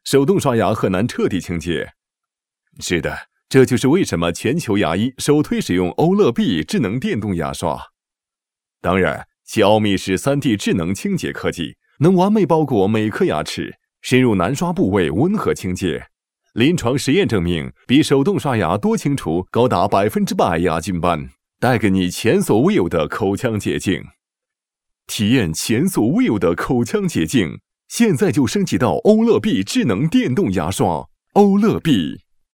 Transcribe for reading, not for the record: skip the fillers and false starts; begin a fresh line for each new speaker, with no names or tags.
手动刷牙很难彻底清洁。是的，这就是为什么全球牙医首推使用欧乐 B 智能电动牙刷。当然，其奥秘是 3D 智能清洁科技，能完美包裹每颗牙齿，深入难刷部位温和清洁。临床实验证明，比手动刷牙多清除高达100%牙菌斑，带给你前所未有的口腔洁净。体验前所未有的口腔洁净，现在就升级到欧乐 B 智能电动牙刷。欧乐 B。